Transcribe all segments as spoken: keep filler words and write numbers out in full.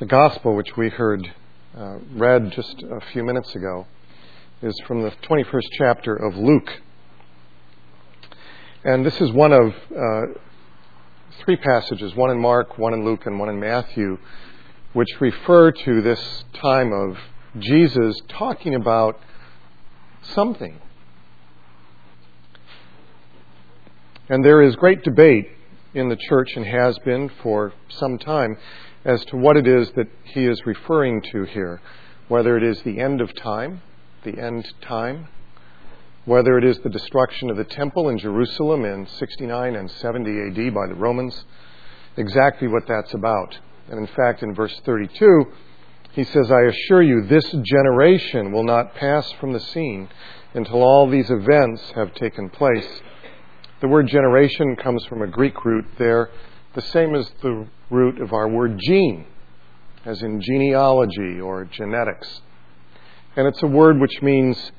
The gospel, which we heard uh, read just a few minutes ago, is from the twenty-first chapter of Luke. And this is one of uh, three passages, one in Mark, one in Luke, and one in Matthew, which refer to this time of Jesus talking about something. And there is great debate in the church, and has been for some time, as to what it is that he is referring to here. Whether it is the end of time, the end time, whether it is the destruction of the temple in Jerusalem in sixty-nine and seventy A D by the Romans, exactly what that's about. And in fact, in verse thirty-two, he says, "I assure you, this generation will not pass from the scene until all these events have taken place." The word generation comes from a Greek root there, the same as the root of our word gene, as in genealogy or genetics. And it's a word which means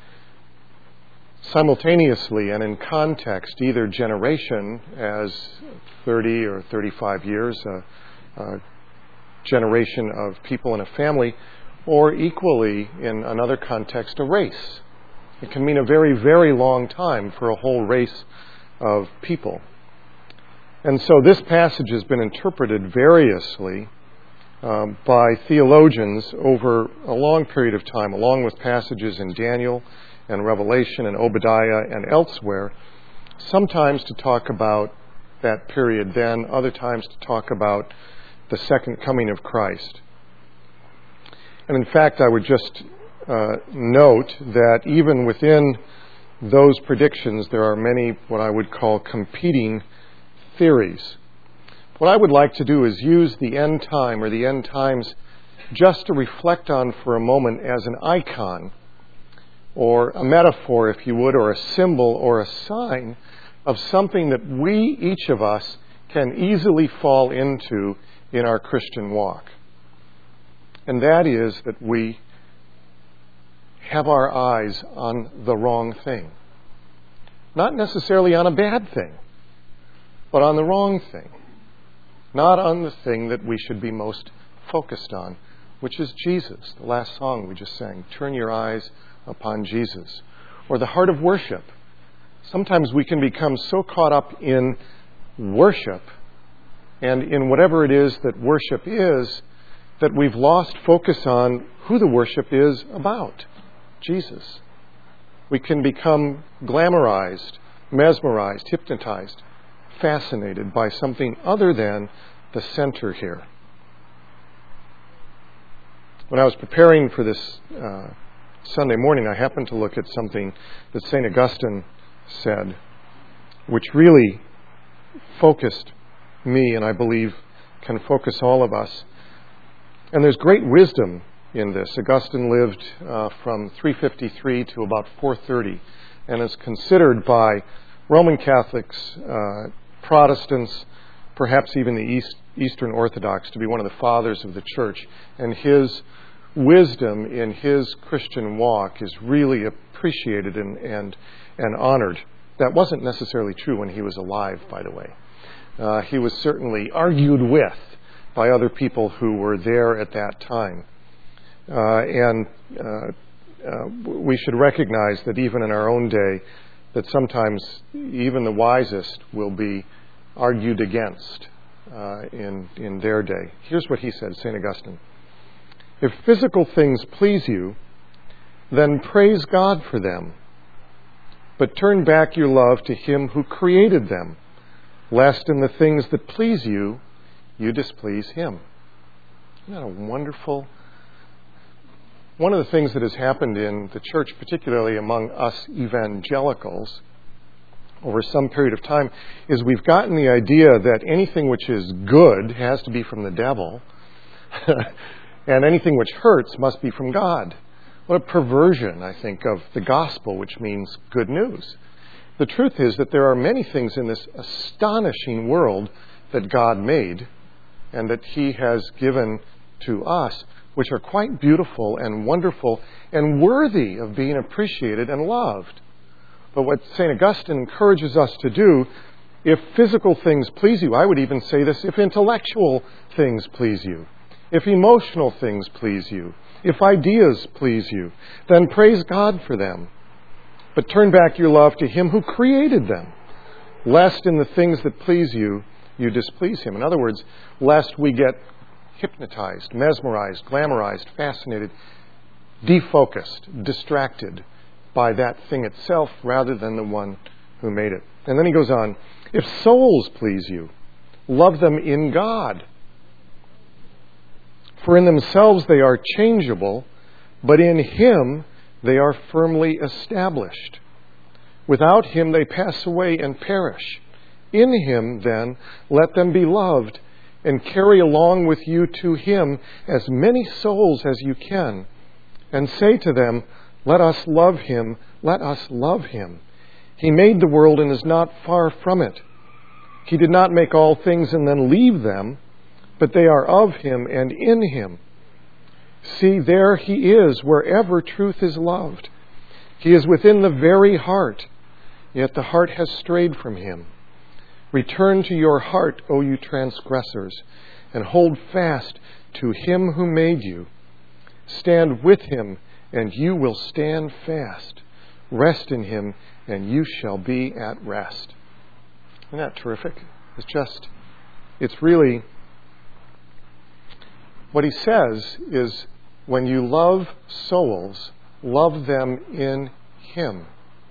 simultaneously and in context either generation as thirty or thirty-five years, a, a generation of people in a family, or equally in another context, a race. It can mean a very, very long time for a whole race of people. And so this passage has been interpreted variously um, by theologians over a long period of time, along with passages in Daniel and Revelation and Obadiah and elsewhere, sometimes to talk about that period then, other times to talk about the second coming of Christ. And in fact, I would just uh, note that even within those predictions, there are many what I would call competing theories. What I would like to do is use the end time or the end times just to reflect on for a moment as an icon or a metaphor, if you would, or a symbol or a sign of something that we, each of us, can easily fall into in our Christian walk. And that is that we have our eyes on the wrong thing. Not necessarily on a bad thing, but on the wrong thing. Not on the thing that we should be most focused on, which is Jesus. The last song we just sang, "Turn your eyes upon Jesus." Or the heart of worship. Sometimes we can become so caught up in worship and in whatever it is that worship is that we've lost focus on who the worship is about. Jesus. We can become glamorized, mesmerized, hypnotized, fascinated by something other than the center here. When I was preparing for this uh, Sunday morning, I happened to look at something that Saint Augustine said, which really focused me, and I believe can focus all of us. And there's great wisdom in this. Augustine lived uh, from three fifty-three to about four thirty and is considered by Roman Catholics, uh, Protestants, perhaps even the East, Eastern Orthodox, to be one of the fathers of the church. And his wisdom in his Christian walk is really appreciated and, and, and honored. That wasn't necessarily true when he was alive, by the way. Uh, he was certainly argued with by other people who were there at that time. Uh, and uh, uh, we should recognize that even in our own day, that sometimes even the wisest will be argued against uh, in, in their day. Here's what he said, Saint Augustine. "If physical things please you, then praise God for them. But turn back your love to Him who created them, lest in the things that please you, you displease Him." Isn't that a wonderful... One of the things that has happened in the church, particularly among us evangelicals, over some period of time, is we've gotten the idea that anything which is good has to be from the devil, and anything which hurts must be from God. What a perversion, I think, of the gospel, which means good news. The truth is that there are many things in this astonishing world that God made and that He has given to us, which are quite beautiful and wonderful and worthy of being appreciated and loved. But what Saint Augustine encourages us to do, if physical things please you, I would even say this, if intellectual things please you, If emotional things please you, if ideas please you, then praise God for them. But turn back your love to Him who created them, lest in the things that please you, you displease Him. In other words, lest we get hypnotized, mesmerized, glamorized, fascinated, defocused, distracted by that thing itself rather than the one who made it. And then he goes on, if souls please you, love them in God. For in themselves they are changeable, but in Him they are firmly established. Without Him they pass away and perish. In Him, then, let them be loved, and carry along with you to Him as many souls as you can, and say to them, let us love Him, let us love Him. He made the world and is not far from it. He did not make all things and then leave them, but they are of Him and in Him. See, there He is wherever truth is loved. He is within the very heart, yet the heart has strayed from Him. Return to your heart, O you transgressors, and hold fast to Him who made you. Stand with Him, and you will stand fast. Rest in Him, and you shall be at rest. Isn't that terrific? It's just, it's really, what he says is, when you love souls, love them in Him.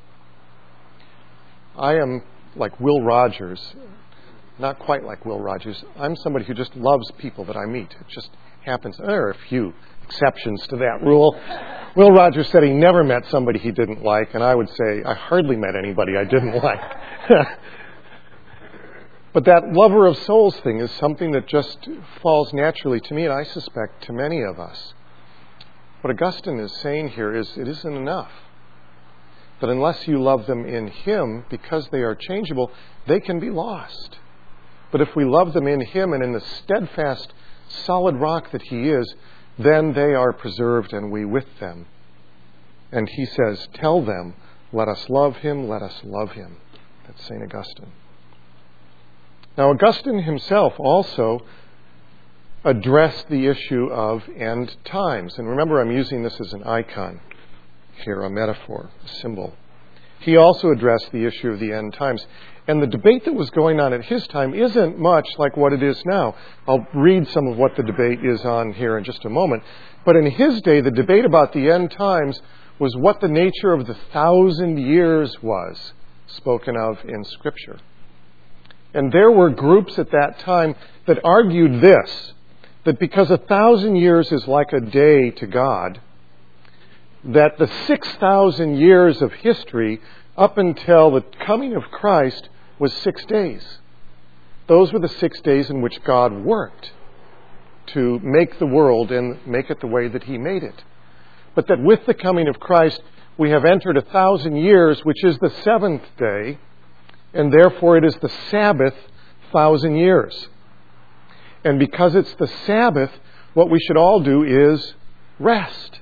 I am like Will Rogers, not quite like Will Rogers. I'm somebody who just loves people that I meet. It just happens. There are a few exceptions to that rule. Will Rogers said he never met somebody he didn't like, and I would say I hardly met anybody I didn't like. But that lover of souls thing is something that just falls naturally to me, and I suspect to many of us. What Augustine is saying here is it isn't enough. That unless you love them in Him, because they are changeable, they can be lost. But if we love them in Him and in the steadfast, solid rock that He is, then they are preserved and we with them. And he says, tell them, let us love Him, let us love Him. That's Saint Augustine. Now, Augustine himself also addressed the issue of end times. And remember, I'm using this as an icon here, a metaphor, a symbol. He also addressed the issue of the end times. And the debate that was going on at his time isn't much like what it is now. I'll read some of what the debate is on here in just a moment. But in his day, the debate about the end times was what the nature of the thousand years was spoken of in Scripture. And there were groups at that time that argued this, that because a thousand years is like a day to God, that the six thousand years of history up until the coming of Christ was six days. Those were the six days in which God worked to make the world and make it the way that He made it. But that with the coming of Christ, we have entered a thousand years, which is the seventh day, and therefore it is the Sabbath thousand years. And because it's the Sabbath, what we should all do is rest.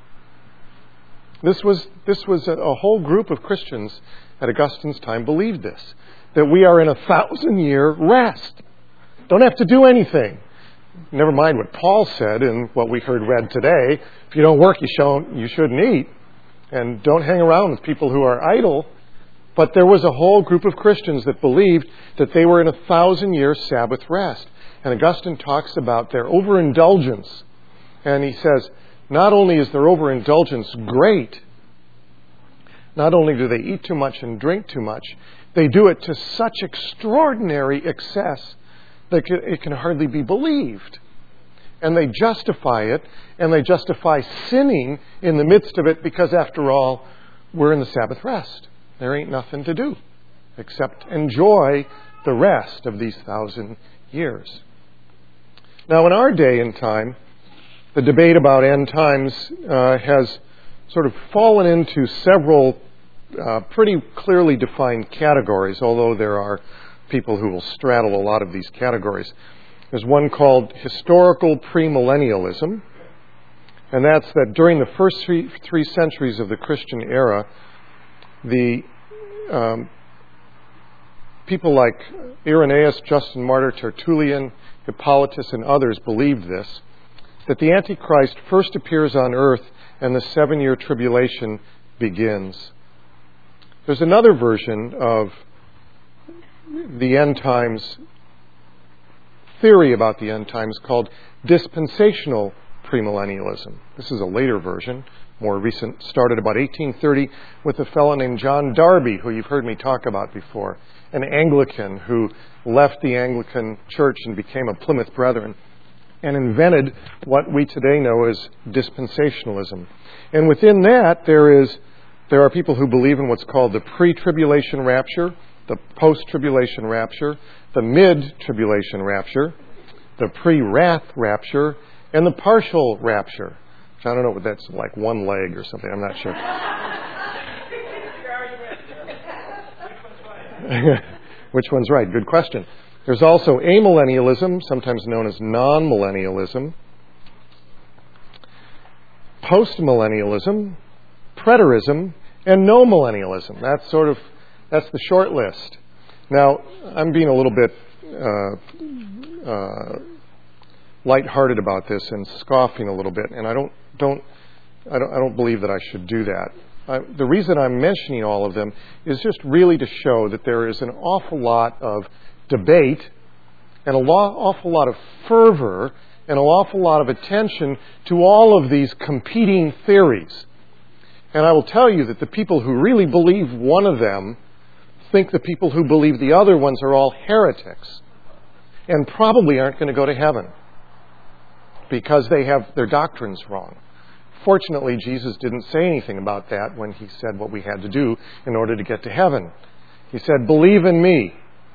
This was, this was a, a whole group of Christians at Augustine's time believed this, that we are in a thousand-year rest. Don't have to do anything. Never mind what Paul said and what we heard read today. If you don't work, you, shouldn't, you shouldn't eat. And don't hang around with people who are idle. But there was a whole group of Christians that believed that they were in a thousand-year Sabbath rest. And Augustine talks about their overindulgence. And he says, not only is their overindulgence great, not only do they eat too much and drink too much, they do it to such extraordinary excess that it can hardly be believed. And they justify it, and they justify sinning in the midst of it because, after all, we're in the Sabbath rest. There ain't nothing to do except enjoy the rest of these thousand years. Now, in our day and time, the debate about end times uh, has sort of fallen into several uh, pretty clearly defined categories, although there are people who will straddle a lot of these categories. There's one called historical premillennialism, and that's that during the first three, three centuries of the Christian era, the um, people like Irenaeus, Justin Martyr, Tertullian, Hippolytus, and others believed this, that the Antichrist first appears on earth and the seven-year tribulation begins. There's another version of the end times, theory about the end times, called dispensational premillennialism. This is a later version, more recent, started about eighteen thirty with a fellow named John Darby, who you've heard me talk about before, an Anglican who left the Anglican Church and became a Plymouth Brethren, and invented what we today know as dispensationalism. And within that, there is there are people who believe in what's called the pre-tribulation rapture, the post-tribulation rapture, the mid-tribulation rapture, the pre-wrath rapture, and the partial rapture. I don't know what that's like, one leg or something. I'm not sure. Which one's right? Good question. There's also amillennialism, sometimes known as non-millennialism, postmillennialism, preterism, and no millennialism. That's sort of that's the short list. Now, I'm being a little bit uh, uh, lighthearted about this and scoffing a little bit, and I don't don't I don't, I don't believe that I should do that. Uh, the reason I'm mentioning all of them is just really to show that there is an awful lot of debate and a lot, awful lot of fervor and an awful lot of attention to all of these competing theories. And I will tell you that the people who really believe one of them think the people who believe the other ones are all heretics and probably aren't going to go to heaven because they have their doctrines wrong. Fortunately, Jesus didn't say anything about that when he said what we had to do in order to get to heaven. He said, believe in me.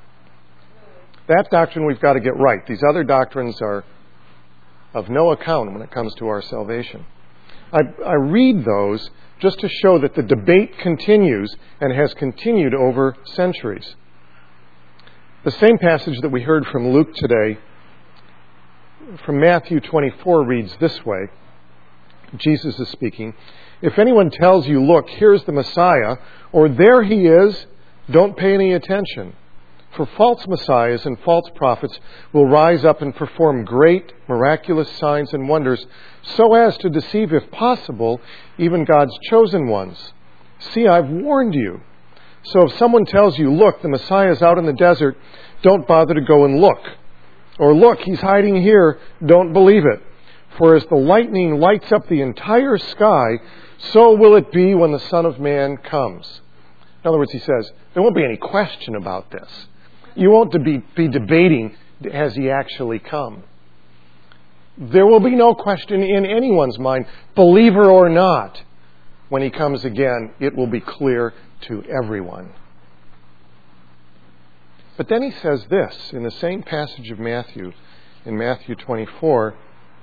That doctrine we've got to get right. These other doctrines are of no account when it comes to our salvation. I, I read those just to show that the debate continues and has continued over centuries. The same passage that we heard from Luke today, from Matthew twenty-four, reads this way. Jesus is speaking. If anyone tells you, look, here's the Messiah, or there he is, don't pay any attention. For false messiahs and false prophets will rise up and perform great miraculous signs and wonders, so as to deceive, if possible, even God's chosen ones. See, I've warned you. So if someone tells you, look, the Messiah is out in the desert, don't bother to go and look. Or look, he's hiding here, don't believe it. For as the lightning lights up the entire sky, so will it be when the Son of Man comes. In other words, he says, there won't be any question about this. You won't be, be debating, has he actually come? There will be no question in anyone's mind, believer or not. When he comes again, it will be clear to everyone. But then he says this, in the same passage of Matthew, in Matthew twenty-four,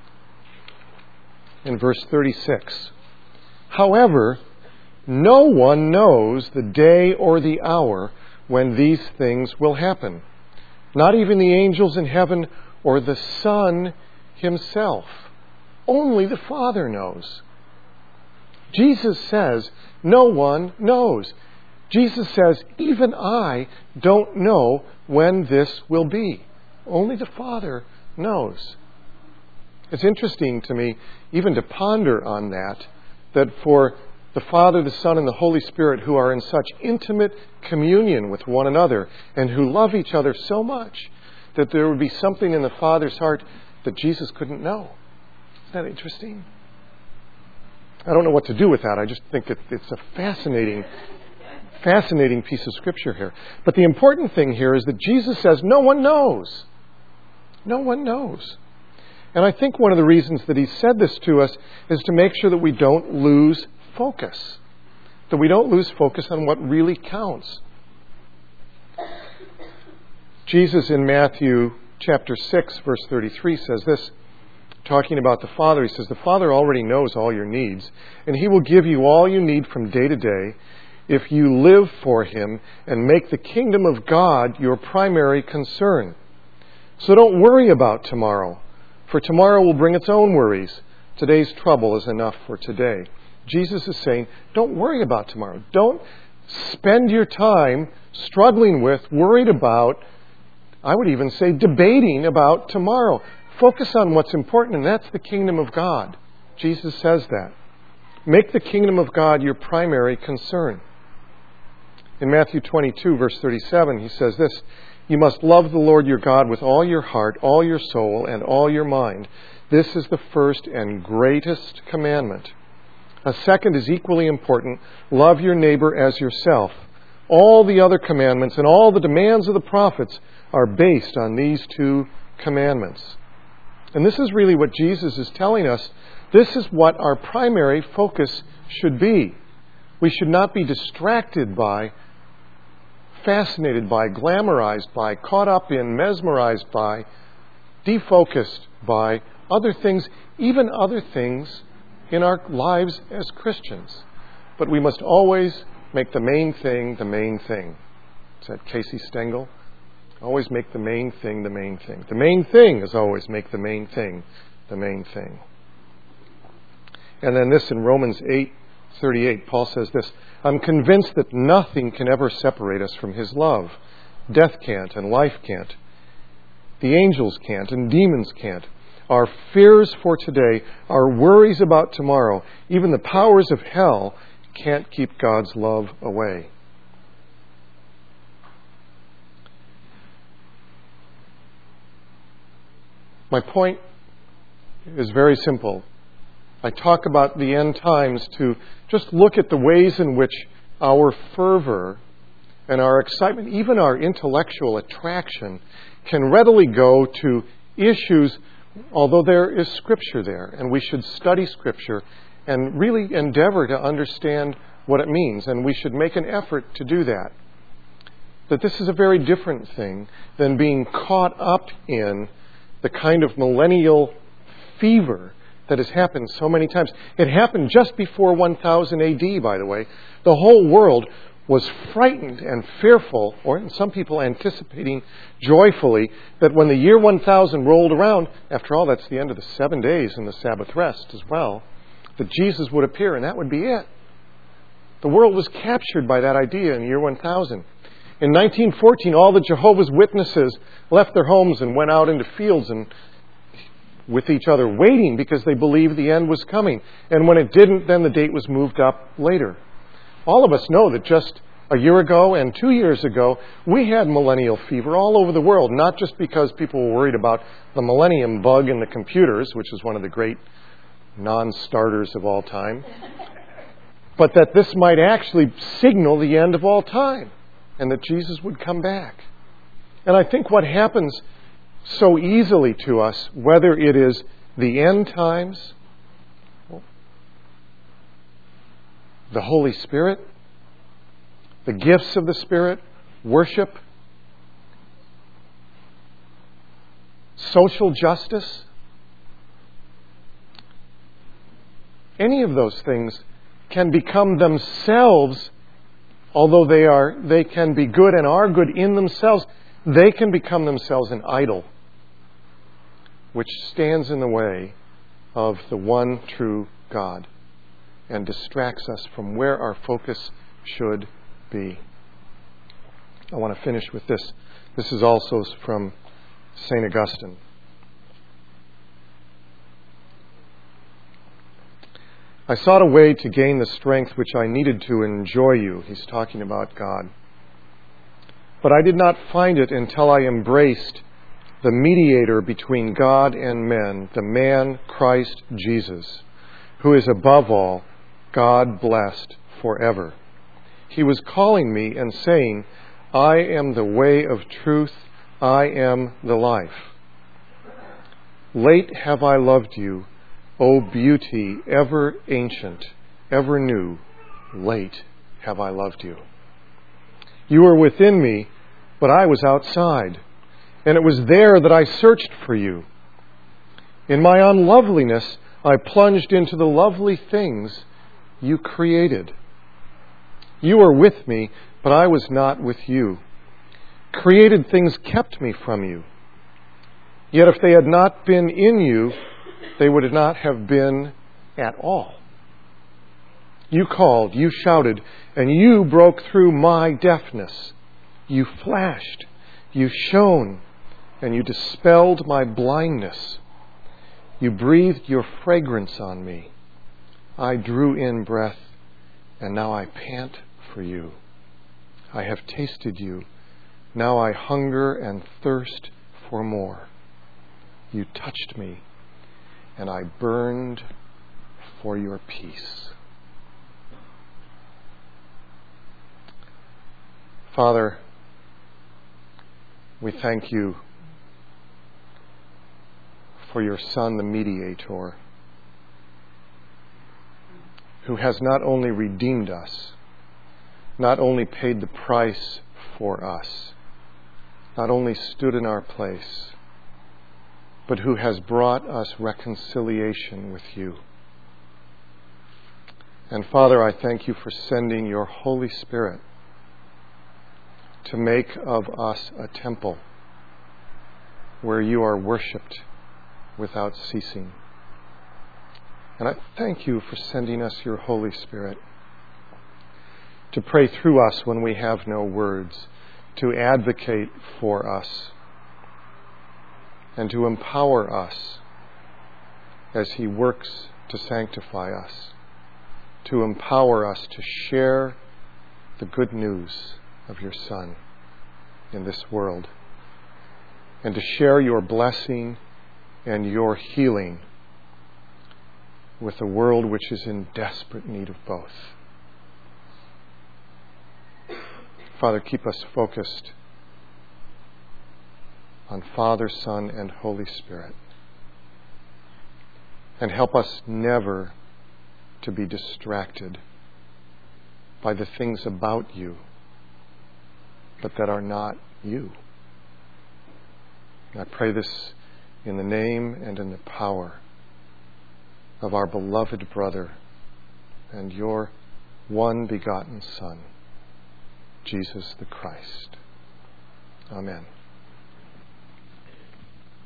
in verse thirty-six. However, no one knows the day or the hour when these things will happen. Not even the angels in heaven or the Son himself. Only the Father knows. Jesus says, no one knows. Jesus says, even I don't know when this will be. Only the Father knows. It's interesting to me, even to ponder on that, that for the Father, the Son, and the Holy Spirit, who are in such intimate communion with one another and who love each other so much, that there would be something in the Father's heart that Jesus couldn't know. Isn't that interesting? I don't know what to do with that. I just think it, it's a fascinating, fascinating piece of Scripture here. But the important thing here is that Jesus says, no one knows. No one knows. And I think one of the reasons that he said this to us is to make sure that we don't lose focus. That we don't lose focus on what really counts. Jesus in Matthew chapter six, verse thirty-three says this, talking about the Father. He says, the Father already knows all your needs, and he will give you all you need from day to day if you live for him and make the kingdom of God your primary concern. So don't worry about tomorrow, for tomorrow will bring its own worries. Today's trouble is enough for today. Jesus is saying, don't worry about tomorrow. Don't spend your time struggling with, worried about, I would even say debating about tomorrow. Focus on what's important, and that's the kingdom of God. Jesus says that. Make the kingdom of God your primary concern. In Matthew twenty-two, verse thirty-seven, he says this, "You must love the Lord your God with all your heart, all your soul, and all your mind. This is the first and greatest commandment. A second is equally important. Love your neighbor as yourself. All the other commandments and all the demands of the prophets are based on these two commandments." And this is really what Jesus is telling us. This is what our primary focus should be. We should not be distracted by, fascinated by, glamorized by, caught up in, mesmerized by, defocused by other things, even other things in our lives as Christians. But we must always make the main thing the main thing. Is that Casey Stengel? Always make the main thing the main thing. The main thing is always make the main thing the main thing. And then this in Romans eight thirty-eight, Paul says this, "I'm convinced that nothing can ever separate us from His love. Death can't and life can't. The angels can't and demons can't. Our fears for today, our worries about tomorrow, even the powers of hell can't keep God's love away." My point is very simple. I talk about the end times to just look at the ways in which our fervor and our excitement, even our intellectual attraction, can readily go to issues, although there is Scripture there, and we should study Scripture and really endeavor to understand what it means, and we should make an effort to do that. That this is a very different thing than being caught up in the kind of millennial fever that has happened so many times. It happened just before one thousand A D, by the way. The whole world was frightened and fearful, or some people anticipating joyfully, that when the year one thousand rolled around, after all, that's the end of the seven days and the Sabbath rest as well, that Jesus would appear, and that would be it. The world was captured by that idea in the year one thousand. In nineteen fourteen, all the Jehovah's Witnesses left their homes and went out into fields and with each other, waiting because they believed the end was coming. And when it didn't, then the date was moved up later. All of us know that just a year ago and two years ago, we had millennial fever all over the world, not just because people were worried about the millennium bug in the computers, which is one of the great non-starters of all time, but that this might actually signal the end of all time and that Jesus would come back. And I think what happens so easily to us, whether it is the end times, the Holy Spirit, the gifts of the Spirit, worship, social justice, any of those things can become themselves, although they are they can be good and are good in themselves, they can become themselves an idol, which stands in the way of the one true God and distracts us from where our focus should be. I want to finish with this. This is also from Saint Augustine. "I sought a way to gain the strength which I needed to enjoy you." He's talking about God. "But I did not find it until I embraced the mediator between God and men, the man Christ Jesus, who is above all, God blessed forever. He was calling me and saying, 'I am the way of truth, I am the life.' Late have I loved you, O beauty ever ancient, ever new, late have I loved you. You were within me, but I was outside, and it was there that I searched for you. In my unloveliness, I plunged into the lovely things you created. You were with me, but I was not with you. Created things kept me from you. Yet if they had not been in you, they would not have been at all. You called, you shouted, and you broke through my deafness. You flashed, you shone, and you dispelled my blindness. You breathed your fragrance on me. I drew in breath, and now I pant for you. I have tasted you. Now I hunger and thirst for more. You touched me, and I burned for your peace. Father, we thank you for your Son, the mediator, who has not only redeemed us, not only paid the price for us, not only stood in our place, but who has brought us reconciliation with you. And Father, I thank you for sending your Holy Spirit to make of us a temple where you are worshipped without ceasing. And I thank you for sending us your Holy Spirit to pray through us when we have no words, to advocate for us, and to empower us as he works to sanctify us, to empower us to share the good news of your Son in this world, and to share your blessing and your healing with a world which is in desperate need of both. Father, keep us focused on Father, Son, and Holy Spirit, and help us never to be distracted by the things about you, but that are not you. And I pray this in the name and in the power of our beloved brother and your one begotten Son, Jesus the Christ. Amen.